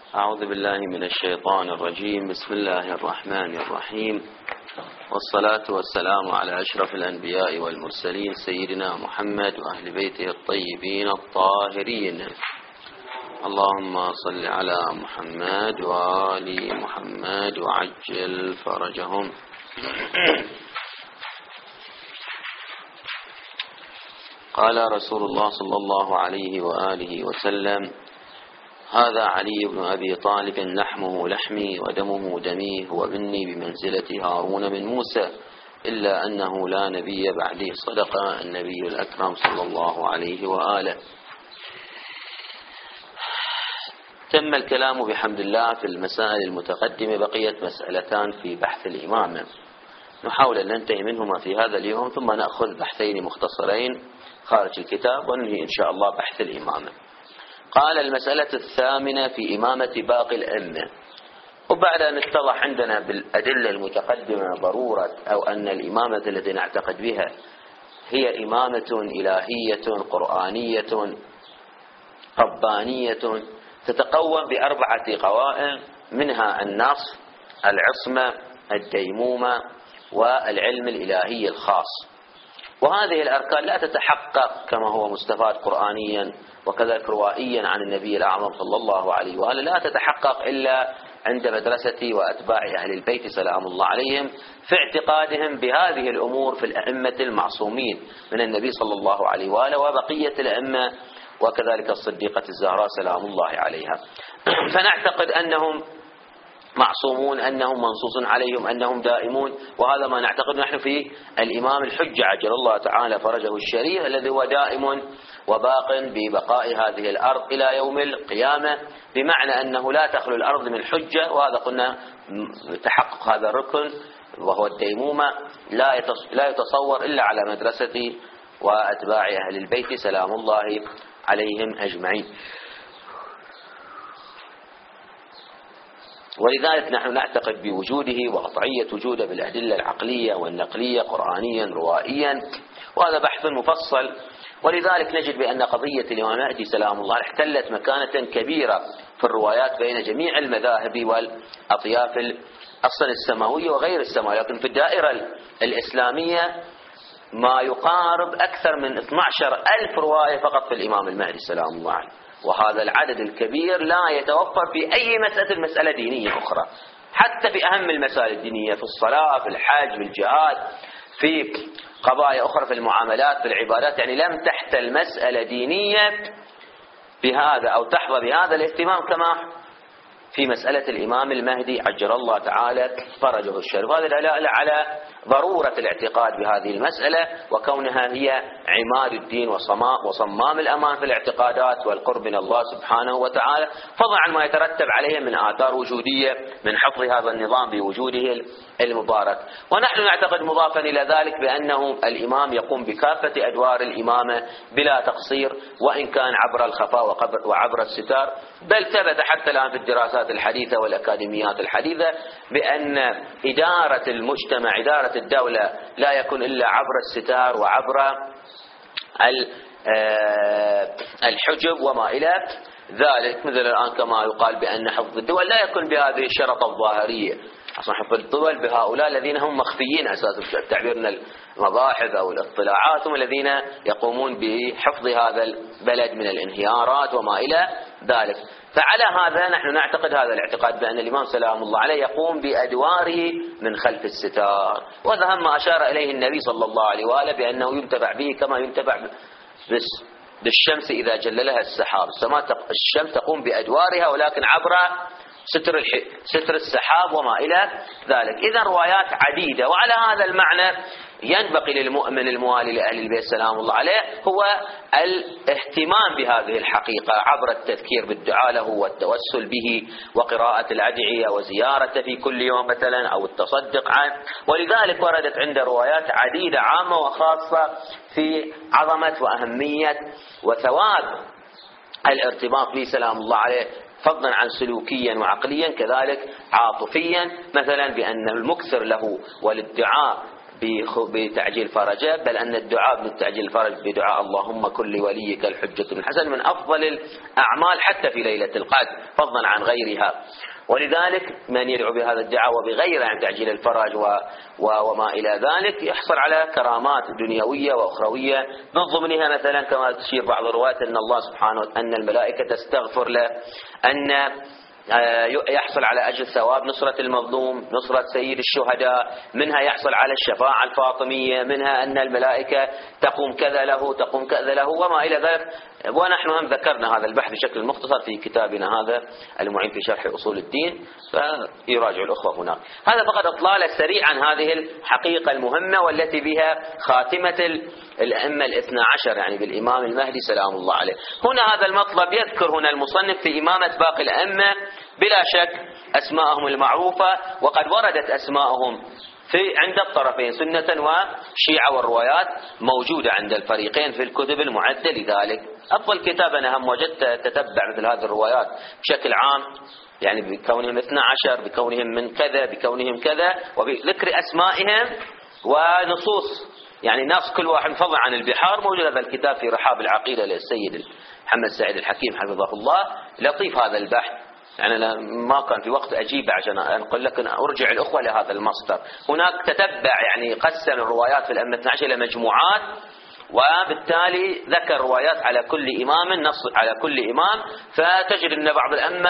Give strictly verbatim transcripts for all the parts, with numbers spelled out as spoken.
أعوذ بالله من الشيطان الرجيم. بسم الله الرحمن الرحيم، والصلاة والسلام على أشرف الأنبياء والمرسلين سيدنا محمد وأهل بيته الطيبين الطاهرين. اللهم صل على محمد وآل محمد وعجل فرجهم. قال رسول الله صلى الله عليه وآله وسلم: هذا علي بن أبي طالب، لحمه لحمي ودمه دمي، هو مني بمنزلة هارون من موسى، إلا أنه لا نبي بعده، صدق النبي الأكرم صلى الله عليه وآله. تم الكلام بحمد الله في المسائل المتقدمة، بقيت مسألتان في بحث الإمامة نحاول أن ننتهي منهما في هذا اليوم، ثم نأخذ بحثين مختصرين خارج الكتاب وننهي إن شاء الله بحث الإمامة. قال: المسألة الثامنة في إمامة باقي الأئمة. وبعد أن اتضح عندنا بالأدلة المتقدمة ضرورة أو أن الإمامة التي نعتقد بها هي إمامة إلهية قرآنية ربانية تتقوم بأربعة قوائم، منها النص، العصمة، الديمومة، والعلم الإلهي الخاص. وهذه الأركان لا تتحقق كما هو مستفاد قرآنيا وكذلك روائيا عن النبي الأعظم صلى الله عليه وآله، لا تتحقق إلا عند مدرسة وأتباع أهل البيت سلام الله عليهم في اعتقادهم بهذه الأمور في الأئمة المعصومين من النبي صلى الله عليه وآله وبقية الأئمة وكذلك الصديقة الزهراء سلام الله عليها. فنعتقد أنهم معصومون، أنهم منصوص عليهم، أنهم دائمون، وهذا ما نعتقد نحن في الإمام الحجة عجل الله تعالى فرجه الشريف، الذي هو دائم وباق ببقاء هذه الأرض إلى يوم القيامة، بمعنى أنه لا تخلو الأرض من حجة. وهذا قلنا تحقق هذا الركن وهو الديمومة لا يتصور إلا على مدرسة وأتباع أهل البيت سلام الله عليهم أجمعين. ولذلك نحن نعتقد بوجوده وقطعية وجوده بالأدلة العقلية والنقلية قرآنيا روائيا، وهذا بحث مفصل. ولذلك نجد بأن قضية الإمام المهدي سلام الله احتلت مكانة كبيرة في الروايات بين جميع المذاهب والأطياف أصلا السماوية وغير السماوية، لكن في الدائرة الإسلامية ما يقارب أكثر من اثني عشر ألف رواية فقط في الإمام المهدي سلام الله عليه، وهذا العدد الكبير لا يتوفر في أي مسألة مسألة دينية أخرى، حتى في أهم المسائل الدينية، في الصلاة، في الحج، في الجهاد، في قضايا أخرى، في المعاملات، في العبادات. يعني لم تحتل مسألة دينية بهذا أو تحظى بهذا الاهتمام كما في مسألة الإمام المهدي عجل الله تعالى فرجه الشريف. هذا دلالة على ضرورة الاعتقاد بهذه المسألة وكونها هي عماد الدين وصمام الأمان في الاعتقادات والقرب من الله سبحانه وتعالى، فضلا عن ما يترتب عليه من آثار وجودية من حفظ هذا النظام بوجوده المبارك. ونحن نعتقد مضافا إلى ذلك بأنه الإمام يقوم بكافة أدوار الإمامة بلا تقصير، وإن كان عبر الخفاء وعبر الستار، بل ثبت حتى الآن في الدراسات الحديثة والأكاديميات الحديثة بأن إدارة المجتمع، إدارة الدولة، لا يكون إلا عبر الستار وعبر الحجب وما إلى ذلك. مثل الآن كما يقال بأن حفظ الدول لا يكون بهذه الشرطة الظاهرية، أصلا حفظ الدول بهؤلاء الذين هم مخفيين أساسا تعبيرنا المباحث أو الاطلاعات، هم الذين يقومون بحفظ هذا البلد من الانهيارات وما إلى ذلك. فعلى هذا نحن نعتقد هذا الاعتقاد بأن الإمام سلام الله عليه يقوم بأدواره من خلف الستار، وهذا ما أشار إليه النبي صلى الله عليه وآله بأنه ينتفع به كما ينتفع بالشمس إذا جللها السحاب. الشمس تقوم بأدوارها ولكن عبر ستر ستر السحاب وما إلى ذلك. إذا روايات عديدة، وعلى هذا المعنى ينبغي للمؤمن الموالي لأهل البيت سلام الله عليه هو الاهتمام بهذه الحقيقة عبر التذكير بالدعاء له والتوسل به وقراءة الأدعية وزيارته في كل يوم مثلا أو التصدق عنه. ولذلك وردت عند روايات عديدة عامة وخاصة في عظمة وأهمية وثواب الارتباط به سلام الله عليه، فضلا عن سلوكيا وعقليا كذلك عاطفيا، مثلا بأن المكثر له والادعاء بتعجيل فرجه، بل أن الدعاء بالتعجيل الفرج بدعاء اللهم كن لوليك الحجة بن الحسن من أفضل الأعمال حتى في ليلة القدر فضلا عن غيرها. ولذلك من يدعو بهذا الدعاء وبغير عن تعجيل الفرج و... و... وما إلى ذلك يحصل على كرامات دنيوية وأخروية، من ضمنها مثلا كما تشير بعض الروايات أن الله سبحانه أن الملائكة تستغفر له، أن يحصل على أجر ثواب نصرة المظلوم، نصرة سيد الشهداء، منها يحصل على الشفاعة الفاطمية، منها أن الملائكة تقوم كذا له تقوم كذا له وما إلى ذلك. ونحن هم ذكرنا هذا البحث بشكل مختصر في كتابنا هذا المعين في شرح أصول الدين، فيراجع الأخوة هناك. هذا فقط إطلالة سريع عن هذه الحقيقة المهمة والتي بها خاتمة الأئمة الاثنى عشر، يعني بالإمام المهدي سلام الله عليه. هنا هذا المطلب يذكر هنا المصنف في إمامة باقي الأئمة بلا شك أسماءهم المعروفة، وقد وردت أسماءهم في عند الطرفين سنة وشيعة، والروايات موجودة عند الفريقين في الكتب المعدة لذلك. أفضل كتاب أنا هم وجدت تتبع مثل هذه الروايات بشكل عام، يعني بكونهم اثنى عشر، بكونهم من كذا، بكونهم كذا، وبذكر أسمائهم ونصوص يعني نص كل واحد فضل عن البحار. موجود هذا الكتاب في رحاب العقيدة للسيد محمد سعيد الحكيم حفظه الله. لطيف هذا البحث، يعني أنا ما كان في وقت أجيب عشان أقول لك أن أرجع الأخوة لهذا المصدر. هناك تتبع يعني قسم الروايات في الأئمة الاثنى عشر إلى مجموعات، وبالتالي ذكر روايات على كل إمام، نص على كل إمام، فتجد أن بعض الأئمة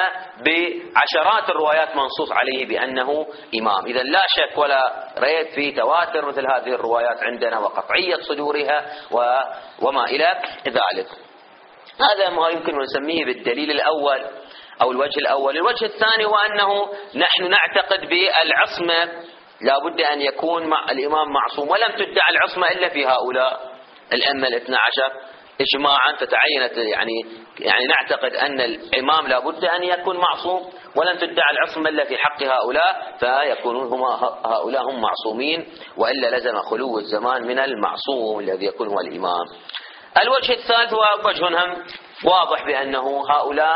بعشرات الروايات منصوص عليه بأنه إمام. إذا لا شك ولا ريب في تواتر مثل هذه الروايات عندنا وقطعية صدورها وما إلى ذلك. هذا ما يمكن أن نسميه بالدليل الأول أو الوجه الأول. الوجه الثاني هو أنه نحن نعتقد بالعصمة، لا بد أن يكون مع الإمام معصوم، ولم تدعى العصمة إلا في هؤلاء الأئمة الاثنى عشر إجماعا، فتعينت يعني يعني نعتقد أن الإمام لا بد أن يكون معصوم، ولم تدعى العصمة إلا في حق هؤلاء، فيكونون هم هؤلاء هم معصومين، وإلا لزم خلو الزمان من المعصوم الذي يكون هو الإمام. الوجه الثالث هو وجه هم واضح بأنه هؤلاء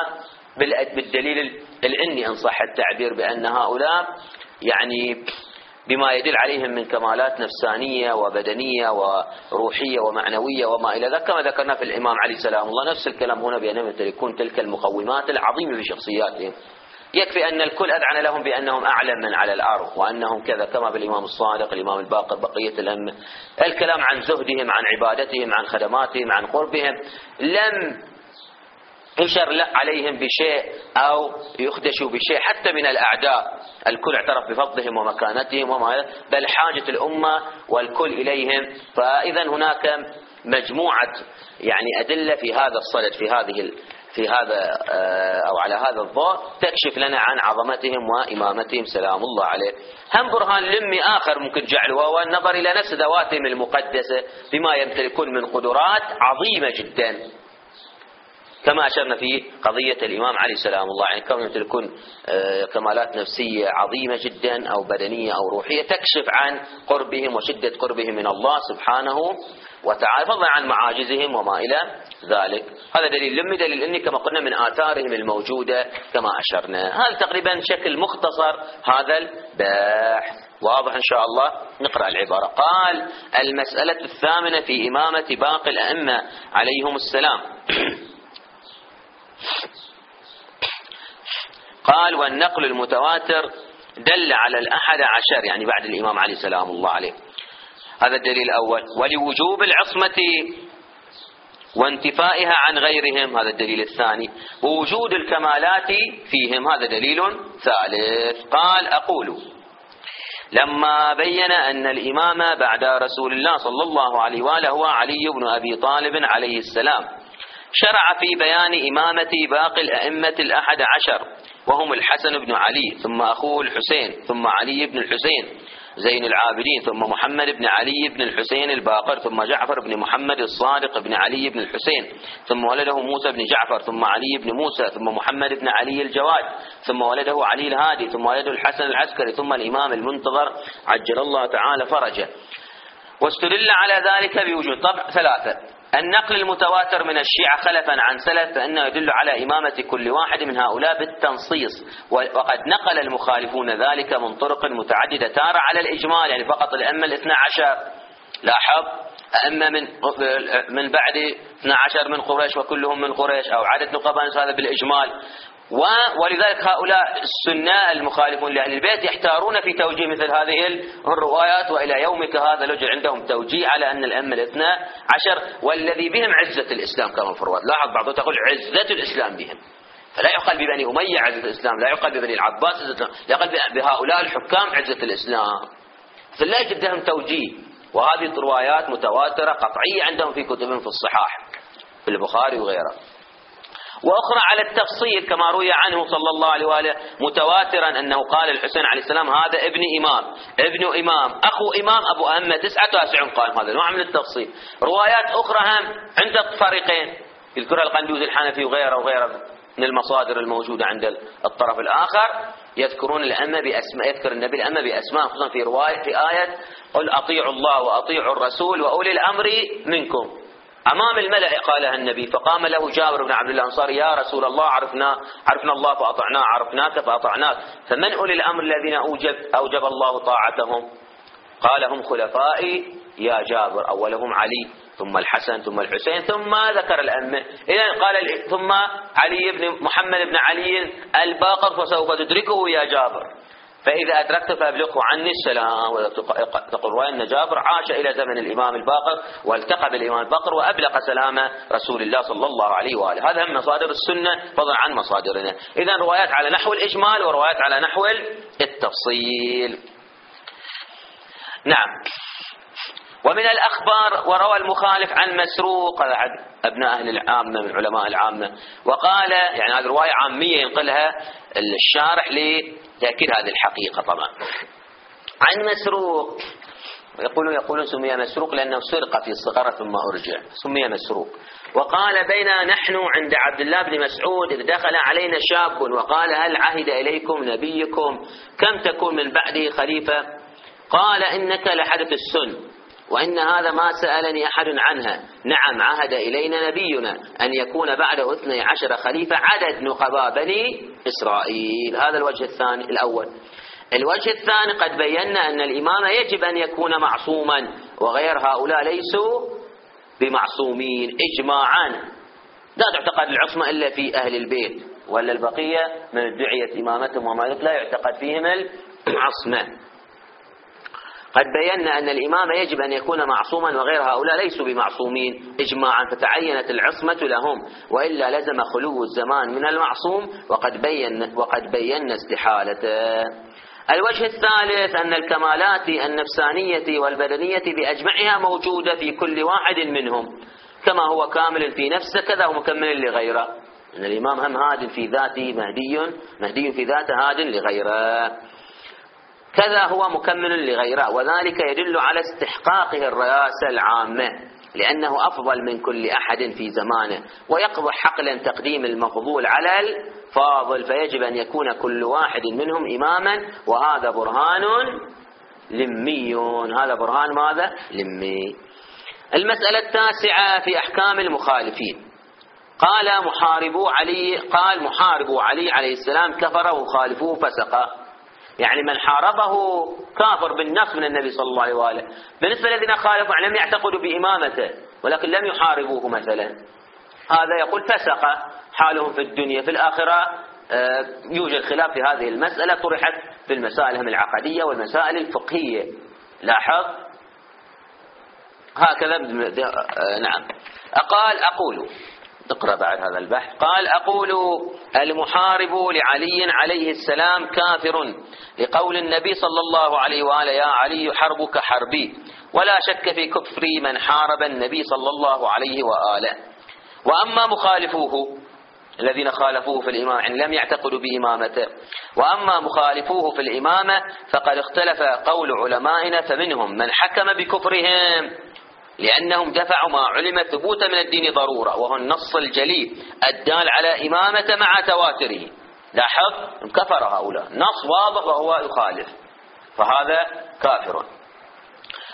بالدليل العلمي إن صح التعبير، بأن هؤلاء يعني بما يدل عليهم من كمالات نفسانية وبدنية وروحية ومعنوية وما إلى ذلك، كما ذكرنا في الإمام علي سلام الله. نفس الكلام هنا بأنهم يكون تلك المقومات العظيمة في شخصياتهم. يكفي أن الكل أذعن لهم بأنهم أعلم من على الأرض وأنهم كذا، كما بالإمام الصادق الإمام الباقر بقية الأئمة. الكلام عن زهدهم، عن عبادتهم، عن خدماتهم، عن قربهم، لم يشر عليهم بشيء أو يخدشوا بشيء حتى من الأعداء. الكل اعترف بفضلهم ومكانتهم وما، بل حاجة الأمة والكل إليهم. فإذا هناك مجموعة يعني أدلة في هذا الصدد، في هذه في هذا أو على هذا الضوء، تكشف لنا عن عظمتهم وإمامتهم سلام الله عليه. هم برهان لمي آخر ممكن جعله وهو النظر إلى نفس ذواتهم المقدسة بما يمتلكون من قدرات عظيمة جدا، كما أشرنا في قضية الإمام علي سلام الله، يعني كونهم يمتلكون كمالات نفسية عظيمة جدا أو بدنية أو روحية تكشف عن قربهم وشدة قربهم من الله سبحانه وتعالى، فضلا عن معاجزهم وما إلى ذلك. هذا دليل لمي، دليل إني كما قلنا من آثارهم الموجودة كما أشرنا. هذا تقريبا شكل مختصر هذا البحث، واضح إن شاء الله. نقرأ العبارة. قال: المسألة الثامنة في إمامة باقي الأئمة عليهم السلام. قال: والنقل المتواتر دل على الأحد عشر، يعني بعد الإمام علي سلام الله عليه. هذا الدليل الأول. ولوجوب العصمة وانتفائها عن غيرهم، هذا الدليل الثاني. ووجود الكمالات فيهم، هذا دليل ثالث. قال: أقول: لما بين أن الإمام بعد رسول الله صلى الله عليه وآله هو علي بن أبي طالب عليه السلام، شرع في بيان إمامة باقي الأئمة الأحد عشر، وهم الحسن بن علي، ثم أخوه الحسين، ثم علي بن الحسين زين العابدين، ثم محمد بن علي بن الحسين الباقر، ثم جعفر بن محمد الصادق بن علي بن الحسين، ثم ولده موسى بن جعفر، ثم علي بن موسى، ثم محمد بن علي الجواد، ثم ولده علي الهادي، ثم ولده الحسن العسكري، ثم الإمام المنتظر عجل الله تعالى فرجه. واستدل على ذلك بوجود طبع ثلاثة: النقل المتواتر من الشيعة خلفا عن سلف فإنه يدل على إمامة كل واحد من هؤلاء بالتنصيص، وقد نقل المخالفون ذلك من طرق متعددة، تارة على الإجمال يعني فقط الأئمة الاثنى عشر، لاحظ أئمة من من بعد اثنى عشر من قريش وكلهم من قريش، أو عدد نقباء هذا بالإجمال. ولذلك هؤلاء السنة المخالفون لأهل البيت يحتارون في توجيه مثل هذه الروايات، وإلى يومك هذا لجل عندهم توجيه على أن الأئمة الاثنى عشر والذي بهم عزة الإسلام كما في الروايات. لاحظ بعضهم تقول عزة الإسلام بهم، فلا يقال ببني أمية عزة الإسلام، لا يقال ببني العباس عزة الإسلام، لا يقال بهؤلاء الحكام عزة الإسلام، فلا يجد لهم توجيه. وهذه روايات متواترة قطعية عندهم في كتبهم في الصحاح في البخاري وغيره. وأخرى على التفصيل كما روي عنه صلى الله عليه وآله متواترا أنه قال الحسين عليه السلام هذا ابن إمام ابن إمام أخو إمام أبو أمة تسعة وتسعون قائم. هذا نوع من التفصيل. روايات أخرى هم عند فريقين يذكرها القندوزي الحنفي وغيره وغيره من المصادر الموجودة عند الطرف الآخر، يذكرون الأمة بأسماء، يذكر النبي الأمة بأسماء، خصوصا في رواية في آية قل أطيعوا الله وأطيعوا الرسول وأولي الأمر منكم. أمام الملأ قالها النبي، فقام له جابر بن عبد الله الأنصاري يا رسول الله عرفنا عرفنا الله فأطعناه، عرفناك فأطعناك، فمن أولي الأمر الذين أوجب أوجب الله طاعتهم؟ قال هم خلفائي يا جابر، أولهم علي ثم الحسن ثم الحسين ثم ذكر الأئمة. إذن قال ثم علي بن محمد بن علي الباقر فسوف تدركه يا جابر، فإذا أدركت فأبلغه عني السلام. وتقول رواية أن جابر عاش إلى زمن الإمام الباقر والتقى بالإمام الباقر وأبلغ سلام رسول الله صلى الله عليه وآله. هذا من مصادر السنة فضلا عن مصادرنا. إذن روايات على نحو الإجمال وروايات على نحو التفصيل. نعم. ومن الأخبار وروى المخالف عن مسروق أبناء أهل العامة من علماء العامة وقال، يعني هذه رواية عامية ينقلها الشارح لتأكيد هذه الحقيقة طبعا. عن مسروق يقولون يقولون سمي مسروق لأنه سرق في الصغر ثم أرجع، سمي مسروق. وقال بينا نحن عند عبد الله بن مسعود إذ دخل علينا شاب وقال هل عهد إليكم نبيكم كم تكون من بعده خليفة؟ قال إنك لحدث السن وإن هذا ما سألني أحد عنها. نعم عهد إلينا نبينا أن يكون بعده اثني عشر خليفة عدد نقباء بني إسرائيل. هذا الوجه الثاني الأول. الوجه الثاني قد بينا أن الإمام يجب أن يكون معصوما وغير هؤلاء ليسوا بمعصومين إجماعا. لا تعتقد العصمة إلا في أهل البيت، ولا البقية من ادعية إمامتهم وما لا يعتقد فيهم العصمة. قد بينا أن الإمام يجب أن يكون معصوما وغير هؤلاء ليسوا بمعصومين إجماعا، فتعينت العصمة لهم، وإلا لزم خلو الزمان من المعصوم، وقد بينا وقد بينا استحالته. الوجه الثالث أن الكمالات النفسانية والبدنية بأجمعها موجودة في كل واحد منهم، كما هو كامل في نفسه كذا هو مكمل لغيره. أن الإمام هم هاد في ذاته مهدي مهدي في ذاته هاد لغيره، كذا هو مكمل لغيره، وذلك يدل على استحقاقه الرئاسة العامة لأنه أفضل من كل أحد في زمانه، ويقضي حقلا تقديم المفضول على الفاضل، فيجب أن يكون كل واحد منهم إماما، وهذا برهان لمي. هذا برهان ماذا؟ لمي. المسألة التاسعة في أحكام المخالفين. قال محاربو علي قال محاربو علي عليه السلام كفر وخالفوه فسق، يعني من حاربه كافر بالنص من النبي صلى الله عليه وآله. بالنسبة للذين خالفوا لم يعتقدوا بإمامته ولكن لم يحاربوه مثلا، هذا يقول فسق حالهم في الدنيا. في الآخرة يوجد خلاف في هذه المسألة، طرحت في المسائل العقدية والمسائل الفقهية. لاحظ هكذا. نعم. قال أقول اقرأ بعد هذا البحث. قال أقول المحارب لعلي عليه السلام كافر لقول النبي صلى الله عليه وآله يا علي حربك حربي، ولا شك في كفر من حارب النبي صلى الله عليه وآله. وأما مخالفوه الذين خالفوه في الإمامة يعني لم يعتقدوا بإمامته، وأما مخالفوه في الإمامة فقد اختلف قول علمائنا، فمنهم من حكم بكفرهم لأنهم دفعوا ما علم ثبوت من الدين ضرورة، وهو النص الجلي الدال على إمامة مع تواتره. لاحظ كفر هؤلاء، نص واضح وهو يخالف، فهذا كافر.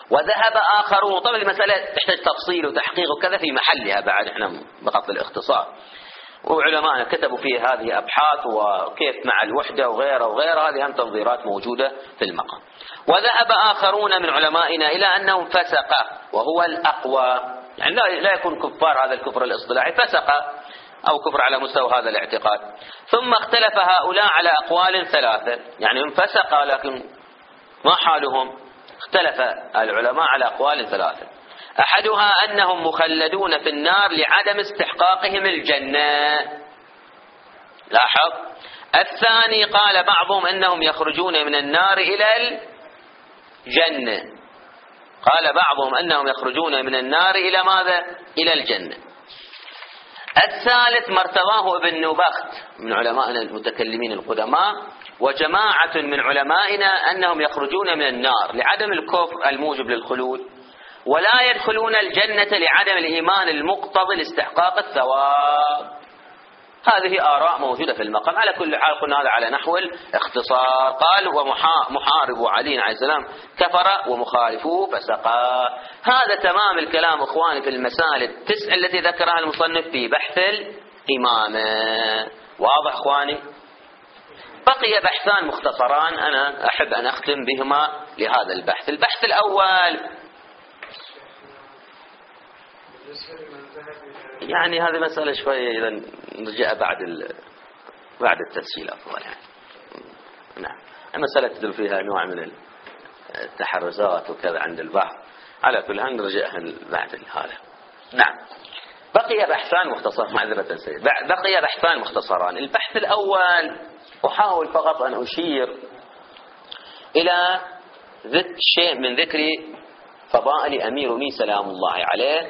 وذهب آخرون. طبعا المسألة تحتاج تفصيل وتحقيق وكذا في محلها بعد، احنا بقط الاختصار، وعلماء كتبوا فيه هذه أبحاث وكيف مع الوحدة وغيرها وغيرها، هذه هم تنظيرات موجودة في المقام. وذهب آخرون من علمائنا إلى أنهم فسق، وهو الأقوى، يعني لا لا يكون كفار هذا الكفر الاصطلاحي، فسق أو كفر على مستوى هذا الاعتقاد. ثم اختلف هؤلاء على أقوال ثلاثة، يعني هم فسق لكن ما حالهم؟ اختلف العلماء على أقوال ثلاثة. أحدها أنهم مخلدون في النار لعدم استحقاقهم الجنة، لاحظ. الثاني قال بعضهم أنهم يخرجون من النار إلى الجنة، قال بعضهم أنهم يخرجون من النار إلى ماذا؟ إلى الجنة. الثالث ما ارتضاه ابن نبخت من علمائنا المتكلمين القدماء وجماعة من علمائنا أنهم يخرجون من النار لعدم الكفر الموجب للخلود، ولا يدخلون الجنة لعدم الإيمان المقتضي لاستحقاق الثواب. هذه آراء موجودة في المقام. على كل حال قلنا هذا على نحو الاختصار. قال ومحارب علي عليه السلام كفر ومخالفوه فسقا. هذا تمام الكلام اخواني في المسائل التسع التي ذكرها المصنف في بحث الإمامة. واضح اخواني؟ بقي بحثان مختصران أنا أحب أن أختم بهما لهذا البحث. البحث الأول يعني هذه مسألة شوية إذا نرجع بعد بعد التسجيل أفضل يعني. نعم، المسألة تدل فيها نوع من التحرزات وكذا عند البعض. على كل حال نرجعها بعد هذا. نعم، بقي بحثان مختصران معذرة سيد. بقي بحثان مختصران. البحث الأول أحاول فقط أن أشير إلى ذكر شيء من ذكر فضائل أمير رومي سلام الله عليه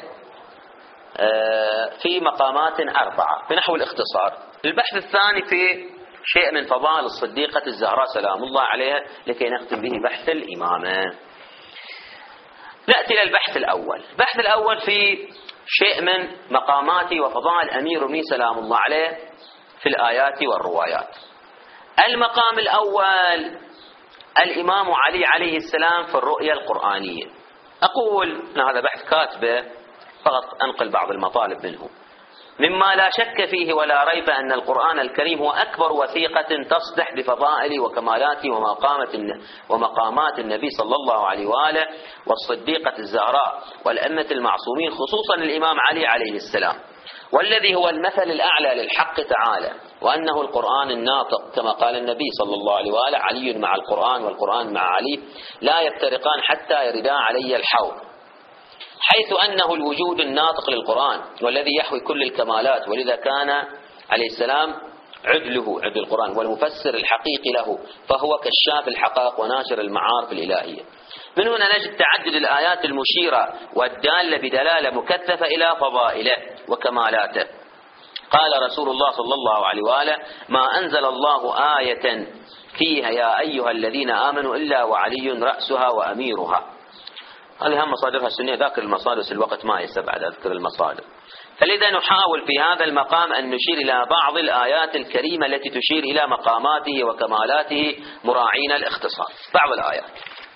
في مقامات أربعة بنحو الاختصار. البحث الثاني في شيء من فضائل الصديقة الزهراء سلام الله عليها لكي نختم به بحث الإمامة. نأتي إلى البحث الأول. البحث الأول في شيء من مقامات وفضائل أمير رومي سلام الله عليه في الآيات والروايات. المقام الأول الإمام علي عليه السلام في الرؤيا القرآنية. أقول أن هذا بحث كاتبه فقط أنقل بعض المطالب منه. مما لا شك فيه ولا ريب أن القرآن الكريم هو أكبر وثيقة تصدح بفضائل وكمالات ومقامات النبي صلى الله عليه وآله والصديقة الزهراء والأئمة المعصومين، خصوصا الإمام علي عليه السلام، والذي هو المثل الأعلى للحق تعالى، وأنه القرآن الناطق كما قال النبي صلى الله عليه وآله: علي مع القرآن والقرآن مع علي لا يفترقان حتى يردا علي الحوض، حيث أنه الوجود الناطق للقرآن والذي يحوي كل الكمالات، ولذا كان عليه السلام عدله عدل القرآن والمفسر الحقيقي له، فهو كشاف الحقائق وناشر المعارف الإلهية. من هنا نجد تعدد الآيات المشيرة والدالة بدلالة مكثفة إلى فضائله وكمالاته. قال رسول الله صلى الله عليه وآله: ما أنزل الله آية فيها يا أيها الذين آمنوا إلا وعلي رأسها وأميرها. هذه هم مصادرها السنية، ذاكر المصادر في الوقت ما يستبعد بعد أذكر المصادر. فلذا نحاول في هذا المقام أن نشير إلى بعض الآيات الكريمة التي تشير إلى مقاماته وكمالاته مراعين الاختصار. بعض الآيات: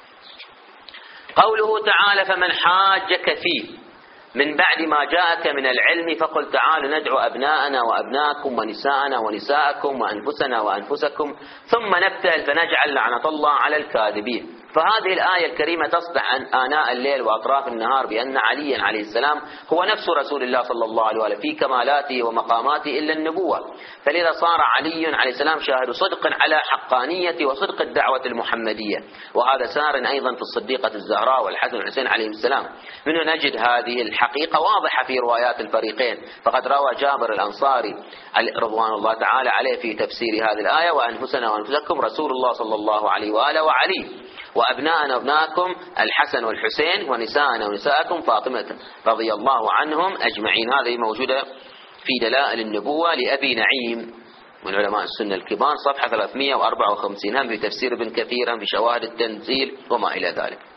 قوله تعالى: فمن حاجك فيه من بعد ما جاءك من العلم فقل تعالوا ندعو أبناءنا وأبناءكم ونساءنا ونساءكم وأنفسنا وأنفسكم ثم نبتهل فنجعل لعنة الله على الكاذبين. فهذه الآية الكريمة تصدح عن آناء الليل وأطراف النهار بأن عليا عليه السلام هو نفس رسول الله صلى الله عليه وآله في كمالاته ومقاماته إلا النبوة. فلذا صار علي عليه السلام شاهد صدق على حقانية وصدق الدعوة المحمدية، وهذا سار أيضا في الصديقة الزهراء والحسن والحسين عليهم السلام. منه نجد هذه الحقيقة واضحة في روايات الفريقين، فقد روى جابر الأنصاري رضوان الله تعالى عليه في تفسير هذه الآية: وأنفسنا وأنفسكم رسول الله صلى الله عليه وآله وعلي، وأبناءنا وأبناءكم الحسن والحسين، ونساءنا ونساءكم فاطمة رضي الله عنهم أجمعين. هذه موجودة في دلائل النبوة لأبي نعيم من علماء السنة الكبار، صفحة ثلاثمئة وأربعة وخمسين، هم في تفسير ابن كثير، هم في شواهد التنزيل وما إلى ذلك.